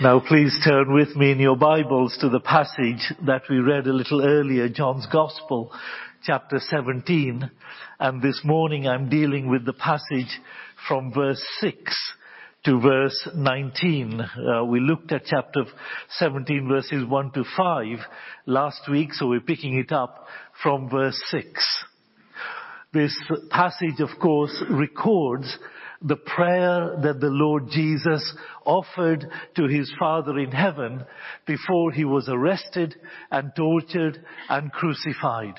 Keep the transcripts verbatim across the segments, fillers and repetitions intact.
Now please turn with me in your Bibles to the passage that we read a little earlier, John's Gospel, chapter seventeen. And this morning I'm dealing with the passage from verse six to verse nineteen. Uh, we looked at chapter seventeen, verses one to five last week, so we're picking it up from verse six. This passage, of course, records the prayer that the Lord Jesus offered to his Father in heaven before he was arrested and tortured and crucified.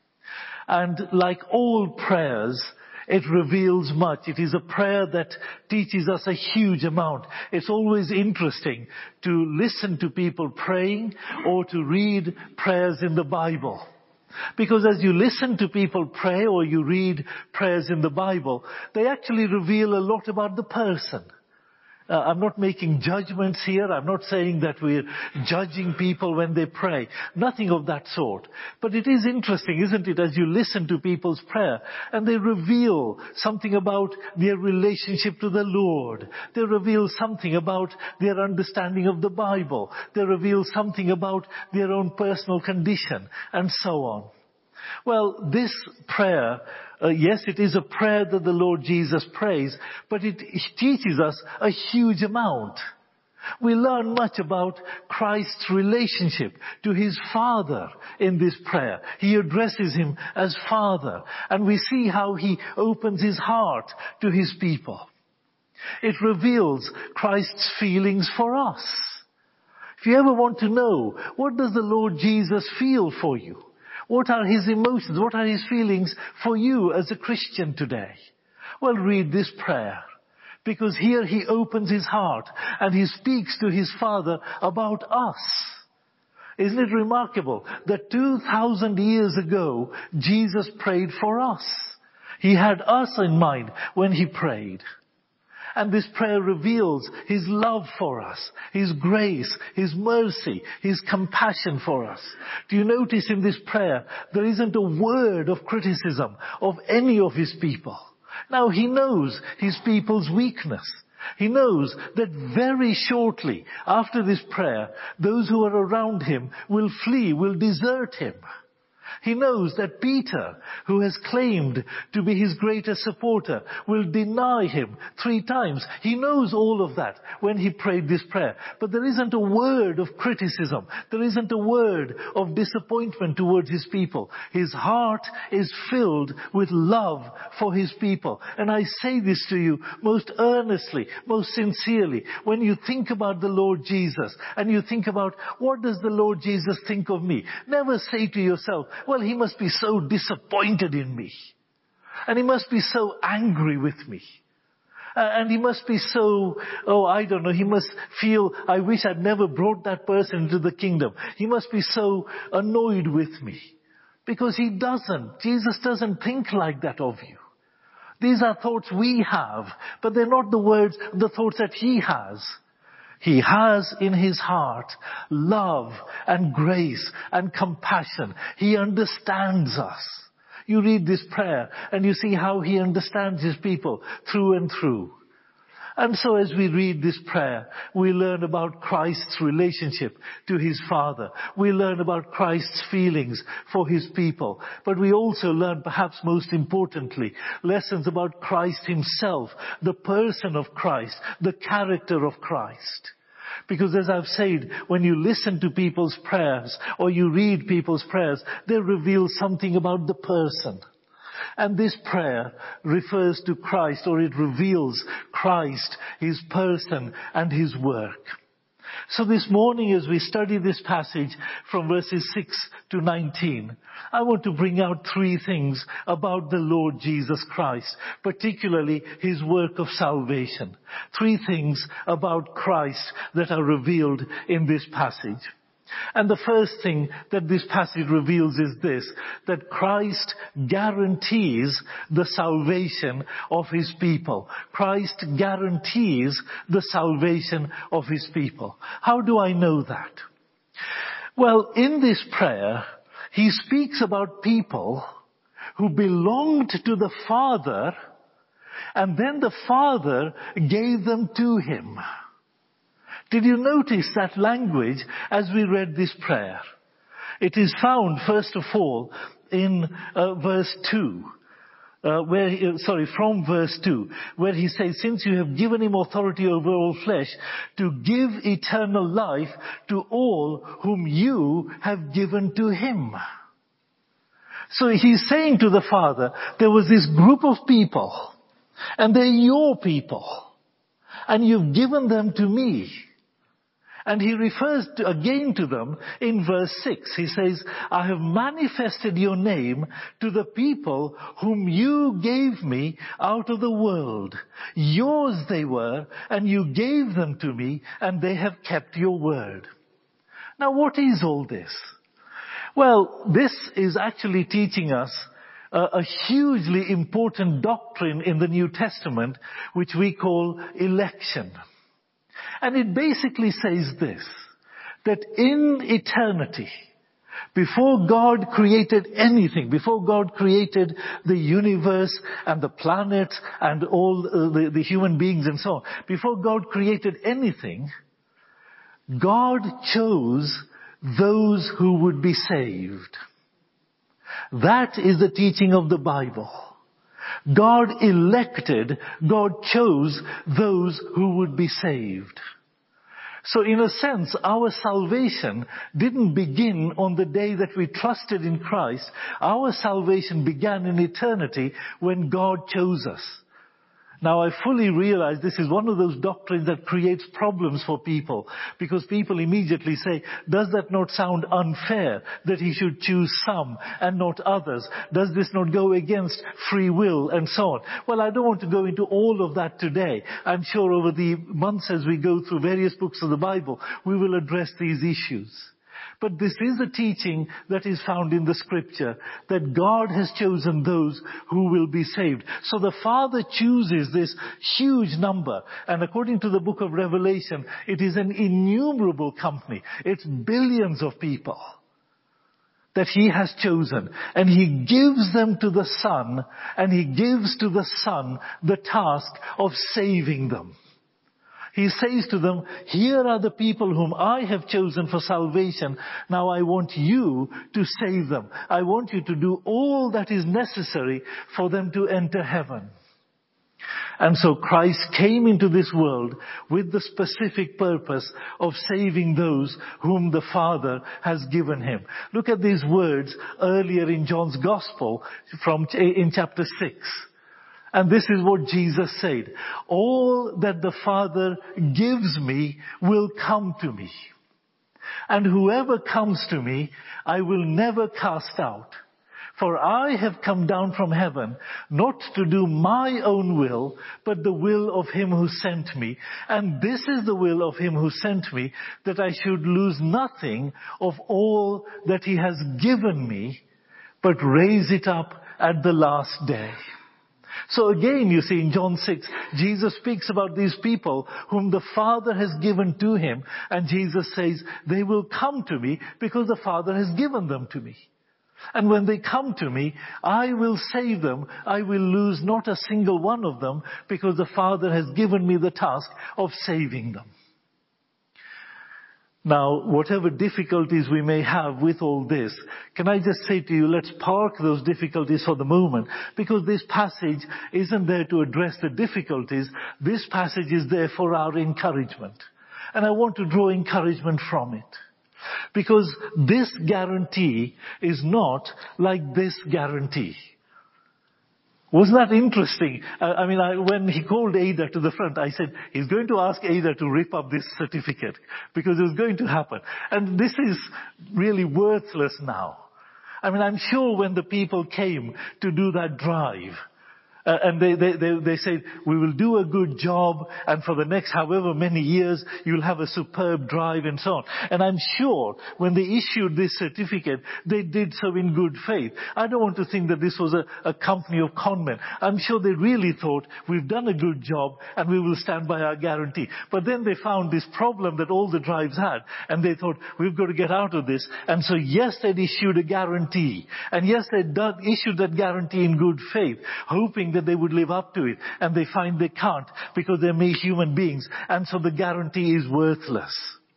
And like all prayers, it reveals much. It is a prayer that teaches us a huge amount. It's always interesting to listen to people praying or to read prayers in the Bible. Because as you listen to people pray or you read prayers in the Bible, they actually reveal a lot about the person. Uh, I'm not making judgments here. I'm not saying that we're judging people when they pray. Nothing of that sort. But it is interesting, isn't it, as you listen to people's prayer and they reveal something about their relationship to the Lord. They reveal something about their understanding of the Bible. They reveal something about their own personal condition and so on. Well, this prayer, uh, yes, it is a prayer that the Lord Jesus prays, but it teaches us a huge amount. We learn much about Christ's relationship to his Father in this prayer. He addresses him as Father, and we see how he opens his heart to his people. It reveals Christ's feelings for us. If you ever want to know, what does the Lord Jesus feel for you? What are his emotions? What are his feelings for you as a Christian today? Well, read this prayer. Because here he opens his heart and he speaks to his Father about us. Isn't it remarkable that two thousand years ago, Jesus prayed for us? He had us in mind when he prayed. And this prayer reveals his love for us, his grace, his mercy, his compassion for us. Do you notice in this prayer, there isn't a word of criticism of any of his people. Now he knows his people's weakness. He knows that very shortly after this prayer, those who are around him will flee, will desert him. He knows that Peter, who has claimed to be his greatest supporter, will deny him three times. He knows all of that when he prayed this prayer. But there isn't a word of criticism. There isn't a word of disappointment towards his people. His heart is filled with love for his people. And I say this to you most earnestly, most sincerely. When you think about the Lord Jesus and you think about what does the Lord Jesus think of me, never say to yourself, well, he must be so disappointed in me. And he must be so angry with me. Uh, and he must be so, oh, I don't know, he must feel, I wish I'd never brought that person into the kingdom. He must be so annoyed with me. Because he doesn't. Jesus doesn't think like that of you. These are thoughts we have, but they're not the words, the thoughts that he has. He has in his heart love and grace and compassion. He understands us. You read this prayer and you see how he understands his people through and through. And so as we read this prayer, we learn about Christ's relationship to his Father. We learn about Christ's feelings for his people. But we also learn, perhaps most importantly, lessons about Christ himself, the person of Christ, the character of Christ. Because as I've said, when you listen to people's prayers or you read people's prayers, they reveal something about the person. And this prayer refers to Christ, or it reveals Christ, his person and his work. So this morning as we study this passage from verses six to nineteen, I want to bring out three things about the Lord Jesus Christ, particularly his work of salvation. Three things about Christ that are revealed in this passage. And the first thing that this passage reveals is this, that Christ guarantees the salvation of his people. Christ guarantees the salvation of his people. How do I know that? Well, in this prayer, he speaks about people who belonged to the Father, and then the Father gave them to him. Did you notice that language as we read this prayer? It is found, first of all, in uh, verse two. Uh, where, he, sorry, from verse two, where he says, since you have given him authority over all flesh, to give eternal life to all whom you have given to him. So he's saying to the Father, there was this group of people, and they're your people, and you've given them to me. And he refers to, again to them in verse six. He says, I have manifested your name to the people whom you gave me out of the world. Yours they were, and you gave them to me, and they have kept your word. Now what is all this? Well, this is actually teaching us a, a hugely important doctrine in the New Testament, which we call election. And it basically says this, that in eternity, before God created anything, before God created the universe and the planets and all the, the human beings and so on, before God created anything, God chose those who would be saved. That is the teaching of the Bible. God elected, God chose those who would be saved. So in a sense, our salvation didn't begin on the day that we trusted in Christ. Our salvation began in eternity when God chose us. Now I fully realize this is one of those doctrines that creates problems for people, because people immediately say, does that not sound unfair that he should choose some and not others? Does this not go against free will and so on? Well, I don't want to go into all of that today. I'm sure over the months as we go through various books of the Bible, we will address these issues. But this is a teaching that is found in the scripture, that God has chosen those who will be saved. So the Father chooses this huge number. And according to the book of Revelation, it is an innumerable company. It's billions of people that he has chosen. And he gives them to the Son, and he gives to the Son the task of saving them. He says to them, here are the people whom I have chosen for salvation. Now I want you to save them. I want you to do all that is necessary for them to enter heaven. And so Christ came into this world with the specific purpose of saving those whom the Father has given him. Look at these words earlier in John's Gospel from in chapter six. And this is what Jesus said. All that the Father gives me will come to me. And whoever comes to me, I will never cast out. For I have come down from heaven, not to do my own will, but the will of him who sent me. And this is the will of him who sent me, that I should lose nothing of all that he has given me, but raise it up at the last day. So again, you see, in John six, Jesus speaks about these people whom the Father has given to him. And Jesus says, they will come to me because the Father has given them to me. And when they come to me, I will save them. I will lose not a single one of them, because the Father has given me the task of saving them. Now, whatever difficulties we may have with all this, can I just say to you, let's park those difficulties for the moment, because this passage isn't there to address the difficulties. This passage is there for our encouragement. And I want to draw encouragement from it. Because this guarantee is not like this guarantee. Wasn't that interesting? Uh, I mean, I, when he called Ada to the front, I said, he's going to ask Ada to rip up this certificate, because it was going to happen. And this is really worthless now. I mean, I'm sure when the people came to do that drive, Uh, and they, they, they, they said, we will do a good job, and for the next however many years, you'll have a superb drive and so on. And I'm sure when they issued this certificate, they did so in good faith. I don't want to think that this was a, a company of conmen. I'm sure they really thought, we've done a good job, and we will stand by our guarantee. But then they found this problem that all the drives had, and they thought, we've got to get out of this. And so yes, they'd issued a guarantee. And yes, they'd done, issued that guarantee in good faith, hoping that that they would live up to it, and they find they can't because they're mere human beings, and so the guarantee is worthless.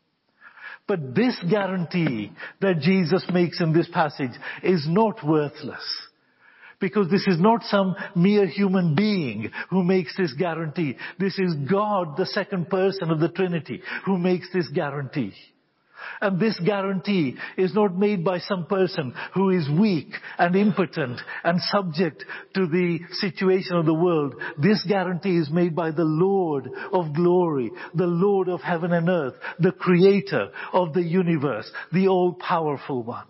But this guarantee that Jesus makes in this passage is not worthless. Because this is not some mere human being who makes this guarantee. This is God, the second person of the Trinity, who makes this guarantee. And this guarantee is not made by some person who is weak and impotent and subject to the situation of the world. This guarantee is made by the Lord of glory, the Lord of heaven and earth, the creator of the universe, the all-powerful one.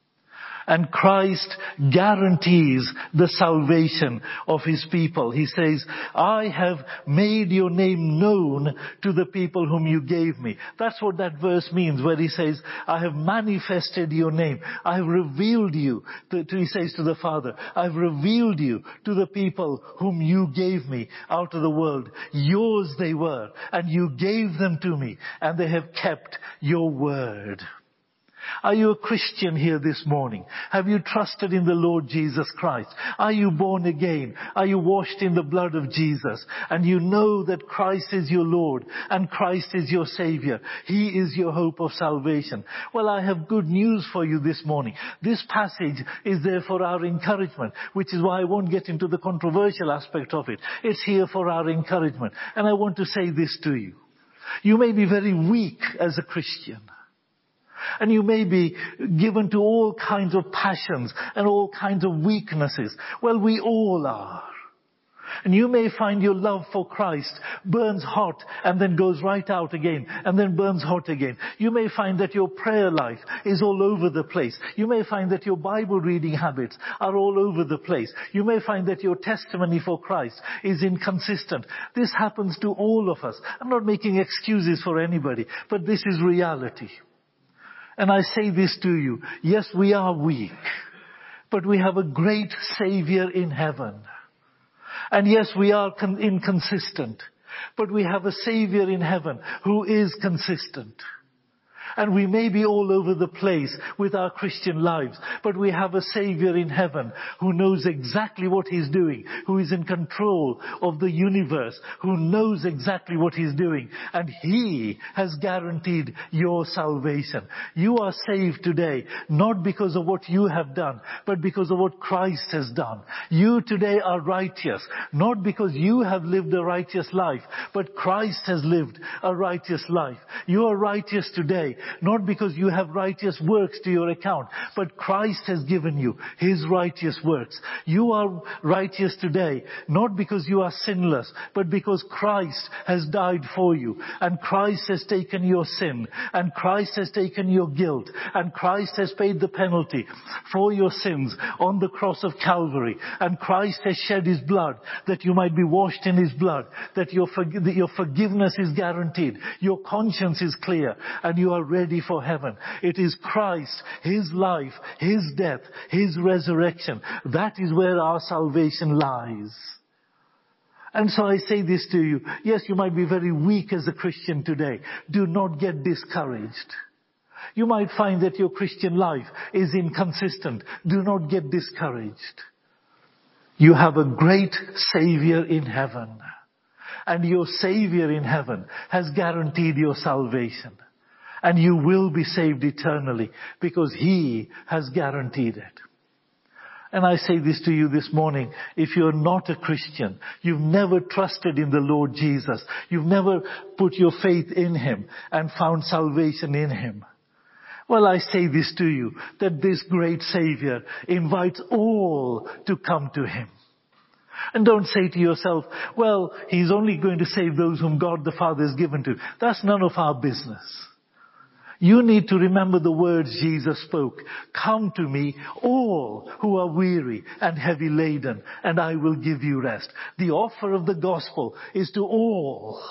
And Christ guarantees the salvation of his people. He says, I have made your name known to the people whom you gave me. That's what that verse means, where he says, I have manifested your name. I have revealed you, to, to, he says to the Father, I've revealed you to the people whom you gave me out of the world. Yours they were, and you gave them to me, and they have kept your word. Are you a Christian here this morning? Have you trusted in the Lord Jesus Christ? Are you born again? Are you washed in the blood of Jesus? And you know that Christ is your Lord and Christ is your Savior. He is your hope of salvation. Well, I have good news for you this morning. This passage is there for our encouragement, which is why I won't get into the controversial aspect of it. It's here for our encouragement. And I want to say this to you. You may be very weak as a Christian. And you may be given to all kinds of passions and all kinds of weaknesses. Well, we all are. And you may find your love for Christ burns hot and then goes right out again and then burns hot again. You may find that your prayer life is all over the place. You may find that your Bible reading habits are all over the place. You may find that your testimony for Christ is inconsistent. This happens to all of us. I'm not making excuses for anybody, but this is reality. And I say this to you, yes, we are weak, but we have a great Savior in heaven. And yes, we are con- inconsistent, but we have a Savior in heaven who is consistent. And we may be all over the place with our Christian lives, but we have a Savior in heaven who knows exactly what He's doing, who is in control of the universe, who knows exactly what He's doing, and He has guaranteed your salvation. You are saved today, not because of what you have done, but because of what Christ has done. You today are righteous, not because you have lived a righteous life, but Christ has lived a righteous life. You are righteous today, not because you have righteous works to your account, but Christ has given you His righteous works. You are righteous today, not because you are sinless, but because Christ has died for you, and Christ has taken your sin, and Christ has taken your guilt, and Christ has paid the penalty for your sins on the cross of Calvary, and Christ has shed His blood that you might be washed in His blood, that your, forg- that your forgiveness is guaranteed, your conscience is clear, and you are ready for heaven. It is Christ, His life, His death, His resurrection. That is where our salvation lies. And so I say this to you. Yes, you might be very weak as a Christian today. Do not get discouraged. You might find that your Christian life is inconsistent. Do not get discouraged. You have a great Savior in heaven. And your Savior in heaven has guaranteed your salvation. And you will be saved eternally because He has guaranteed it. And I say this to you this morning, if you're not a Christian, you've never trusted in the Lord Jesus, you've never put your faith in Him and found salvation in Him. Well, I say this to you, that this great Savior invites all to come to Him. And don't say to yourself, well, He's only going to save those whom God the Father has given to. That's none of our business. You need to remember the words Jesus spoke. Come to me, all who are weary and heavy laden, and I will give you rest. The offer of the gospel is to all.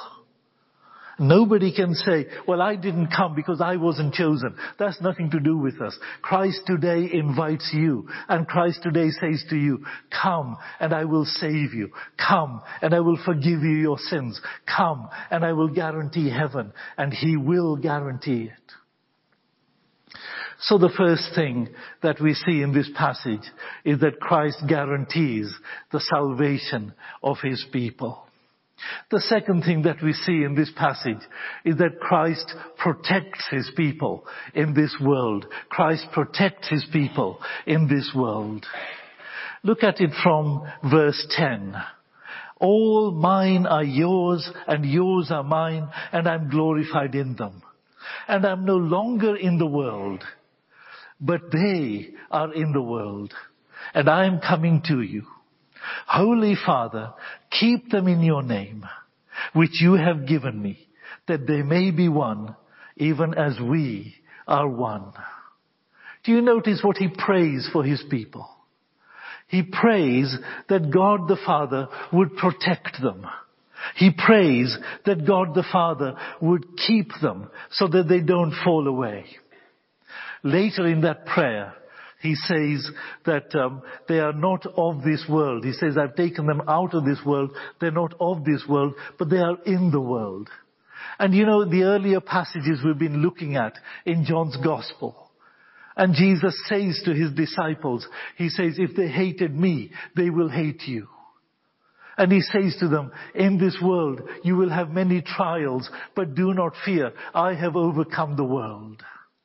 Nobody can say, well, I didn't come because I wasn't chosen. That's nothing to do with us. Christ today invites you, and Christ today says to you, come and I will save you. Come and I will forgive you your sins. Come and I will guarantee heaven, and He will guarantee it. So the first thing that we see in this passage is that Christ guarantees the salvation of his people. The second thing that we see in this passage is that Christ protects his people in this world. Christ protects his people in this world. Look at it from verse ten. All mine are yours, and yours are mine, and I'm glorified in them. And I'm no longer in the world, but they are in the world, and I am coming to you. Holy Father, keep them in your name, which you have given me, that they may be one, even as we are one. Do you notice what he prays for his people? He prays that God the Father would protect them. He prays that God the Father would keep them so that they don't fall away. Later in that prayer, he says that um, they are not of this world. He says, I've taken them out of this world. They're not of this world, but they are in the world. And you know, the earlier passages we've been looking at in John's Gospel. And Jesus says to his disciples, he says, if they hated me, they will hate you. And he says to them, in this world you will have many trials, but do not fear. I have overcome the world.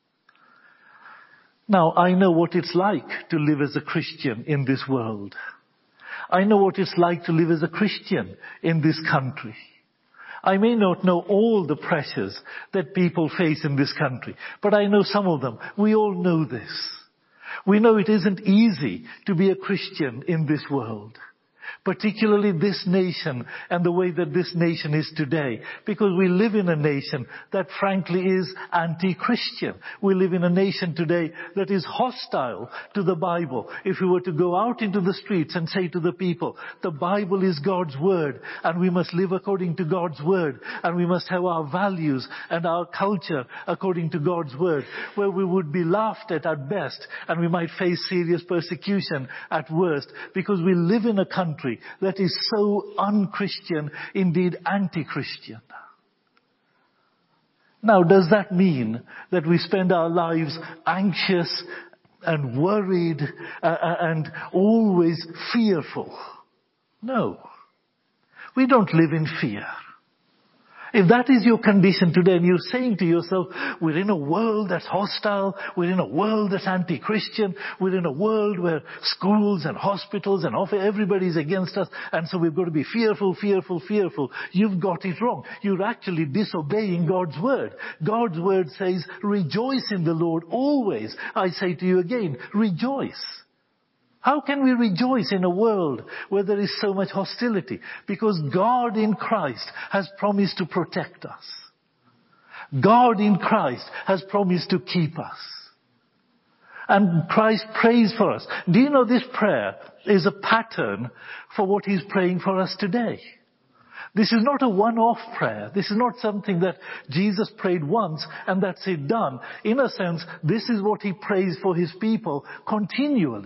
Now, I know what it's like to live as a Christian in this world. I know what it's like to live as a Christian in this country. I may not know all the pressures that people face in this country, but I know some of them. We all know this. We know it isn't easy to be a Christian in this world. Particularly this nation and the way that this nation is today. Because we live in a nation that frankly is anti-Christian. We live in a nation today that is hostile to the Bible. If we were to go out into the streets and say to the people, the Bible is God's word and we must live according to God's word and we must have our values and our culture according to God's word, where we would be laughed at at best and we might face serious persecution at worst, because we live in a country that is so un-Christian, indeed anti-Christian. Now, does that mean that we spend our lives anxious and worried uh, and always fearful? No. We don't live in fear. If that is your condition today and you're saying to yourself, we're in a world that's hostile, we're in a world that's anti-Christian, we're in a world where schools and hospitals and everybody's against us, and so we've got to be fearful, fearful, fearful, you've got it wrong. You're actually disobeying God's word. God's word says, rejoice in the Lord always. I say to you again, rejoice. How can we rejoice in a world where there is so much hostility? Because God in Christ has promised to protect us. God in Christ has promised to keep us. And Christ prays for us. Do you know this prayer is a pattern for what he's praying for us today? This is not a one-off prayer. This is not something that Jesus prayed once and that's it done. In a sense, this is what he prays for his people continually.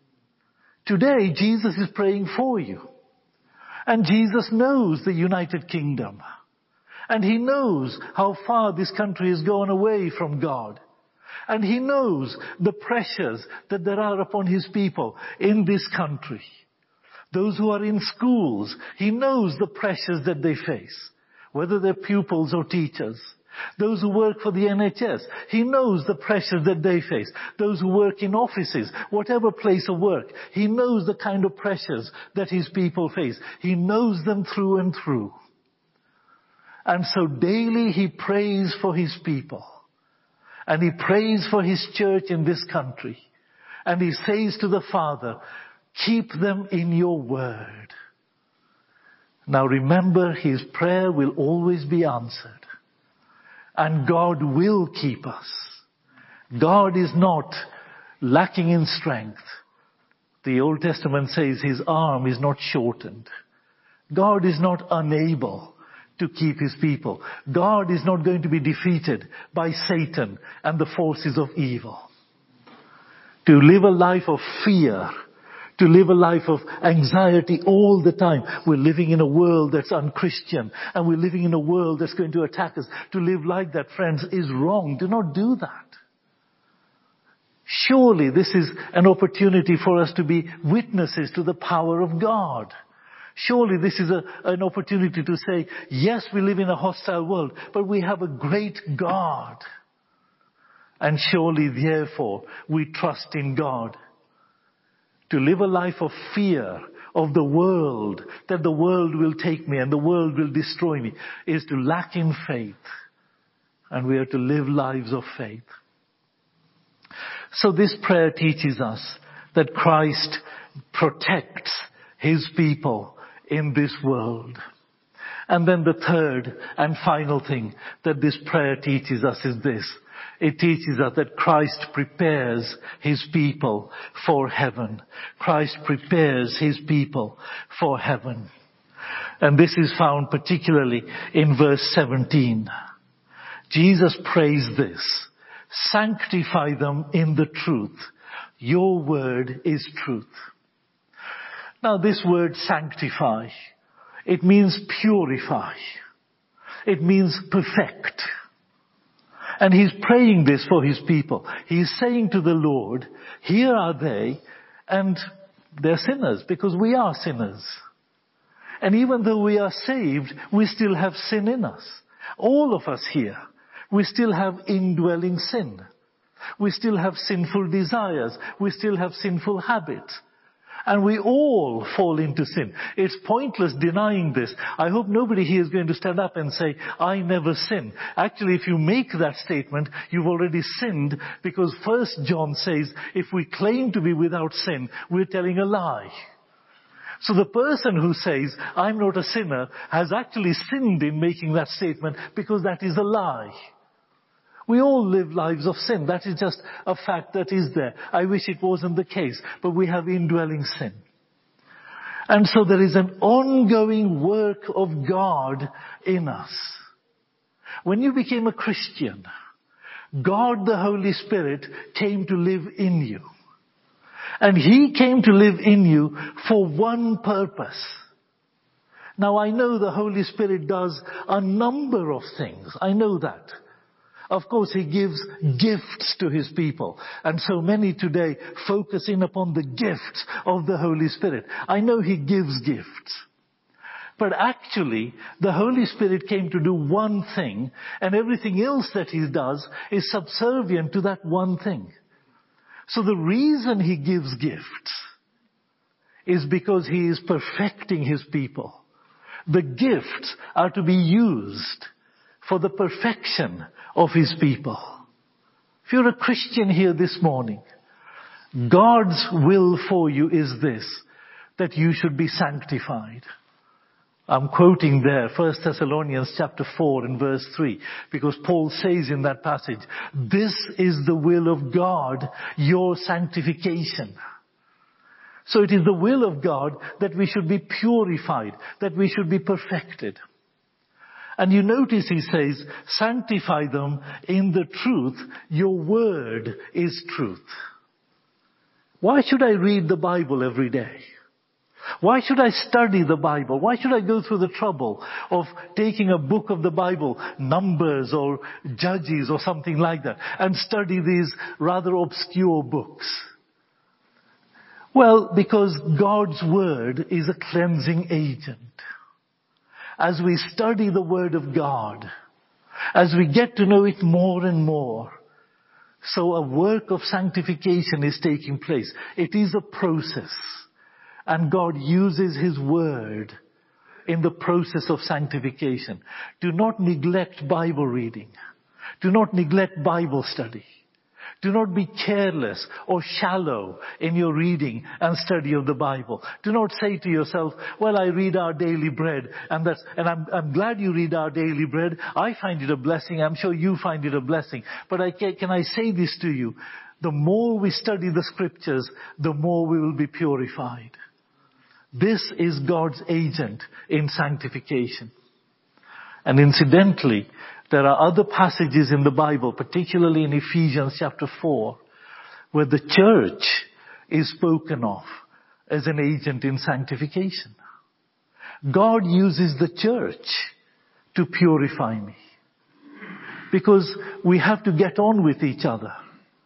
Today, Jesus is praying for you. And Jesus knows the United Kingdom. And he knows how far this country has gone away from God. And he knows the pressures that there are upon his people in this country. Those who are in schools, he knows the pressures that they face, whether they're pupils or teachers. Those who work for the N H S, he knows the pressures that they face. Those who work in offices, whatever place of work, he knows the kind of pressures that his people face. He knows them through and through. And so daily he prays for his people. And he prays for his church in this country. And he says to the Father, keep them in your word. Now remember, his prayer will always be answered. And God will keep us. God is not lacking in strength. The Old Testament says his arm is not shortened. God is not unable to keep his people. God is not going to be defeated by Satan and the forces of evil. To live a life of fear, to live a life of anxiety all the time. We're living in a world that's unchristian, and we're living in a world that's going to attack us. To live like that, friends, is wrong. Do not do that. Surely this is an opportunity for us to be witnesses to the power of God. Surely this is a, an opportunity to say, yes, we live in a hostile world, but we have a great God. And surely, therefore, we trust in God. To live a life of fear of the world, that the world will take me and the world will destroy me, is to lack in faith. And we are to live lives of faith. So this prayer teaches us that Christ protects His people in this world. And then the third and final thing that this prayer teaches us is this. It teaches us that Christ prepares His people for heaven. Christ prepares His people for heaven. And this is found particularly in verse seventeen. Jesus prays this: sanctify them in the truth. Your word is truth. Now this word sanctify, it means purify. It means perfect. And He's praying this for His people. He's saying to the Lord, here are they, and they're sinners, because we are sinners. And even though we are saved, we still have sin in us. All of us here, we still have indwelling sin. We still have sinful desires. We still have sinful habits. And we all fall into sin. It's pointless denying this. I hope nobody here is going to stand up and say, I never sin. Actually, if you make that statement, you've already sinned, because First John says, if we claim to be without sin, we're telling a lie. So the person who says, I'm not a sinner, has actually sinned in making that statement, because that is a lie. We all live lives of sin. That is just a fact that is there. I wish it wasn't the case, but we have indwelling sin. And so there is an ongoing work of God in us. When you became a Christian, God the Holy Spirit came to live in you. And He came to live in you for one purpose. Now I know the Holy Spirit does a number of things. I know that. Of course, He gives gifts to His people. And so many today focus in upon the gifts of the Holy Spirit. I know He gives gifts. But actually, the Holy Spirit came to do one thing, and everything else that He does is subservient to that one thing. So the reason He gives gifts is because He is perfecting His people. The gifts are to be used for the perfection of His people. If you're a Christian here this morning, God's will for you is this, that you should be sanctified. I'm quoting there, First Thessalonians chapter four and verse three, because Paul says in that passage, this is the will of God, your sanctification. So it is the will of God that we should be purified, that we should be perfected. And you notice He says, sanctify them in the truth. Your word is truth. Why should I read the Bible every day? Why should I study the Bible? Why should I go through the trouble of taking a book of the Bible, Numbers or Judges or something like that, and study these rather obscure books? Well, because God's word is a cleansing agent. As we study the Word of God, as we get to know it more and more, so a work of sanctification is taking place. It is a process. And God uses His Word in the process of sanctification. Do not neglect Bible reading. Do not neglect Bible study. Do not be careless or shallow in your reading and study of the Bible. Do not say to yourself, well, I read Our Daily Bread, and that's, and I'm, I'm glad you read Our Daily Bread. I find it a blessing. I'm sure you find it a blessing. But I can, can I say this to you? The more we study the Scriptures, the more we will be purified. This is God's agent in sanctification. And incidentally, there are other passages in the Bible, particularly in Ephesians chapter four, where the church is spoken of as an agent in sanctification. God uses the church to purify me, because we have to get on with each other.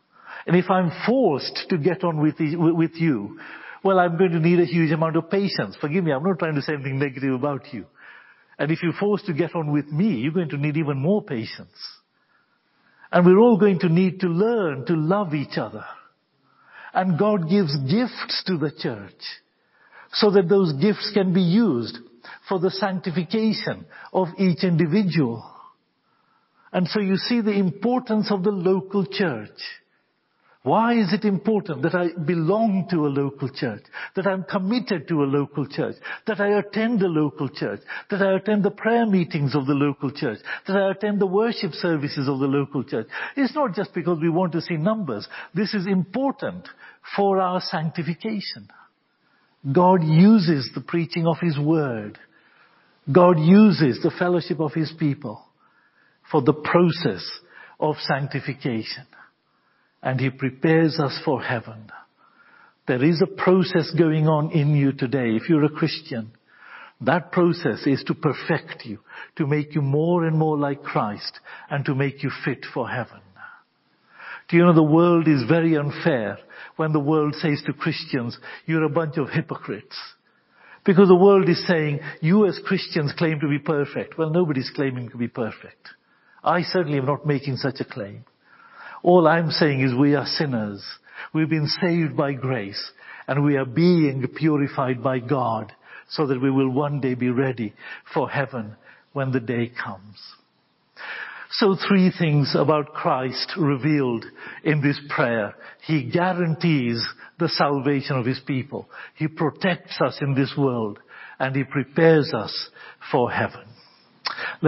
And if I'm forced to get on with, the, with you, well, I'm going to need a huge amount of patience. Forgive me, I'm not trying to say anything negative about you. And if you're forced to get on with me, you're going to need even more patience. And we're all going to need to learn to love each other. And God gives gifts to the church so that those gifts can be used for the sanctification of each individual. And so you see the importance of the local church. Why is it important that I belong to a local church, that I'm committed to a local church, that I attend a local church, that I attend the prayer meetings of the local church, that I attend the worship services of the local church? It's not just because we want to see numbers. This is important for our sanctification. God uses the preaching of His Word. God uses the fellowship of His people for the process of sanctification. And He prepares us for heaven. There is a process going on in you today. If you're a Christian, that process is to perfect you, to make you more and more like Christ, and to make you fit for heaven. Do you know the world is very unfair when the world says to Christians, you're a bunch of hypocrites. Because the world is saying, you as Christians claim to be perfect. Well, nobody's claiming to be perfect. I certainly am not making such a claim. All I'm saying is we are sinners. We've been saved by grace, and we are being purified by God so that we will one day be ready for heaven when the day comes. So three things about Christ revealed in this prayer. He guarantees the salvation of His people. He protects us in this world, and He prepares us for heaven.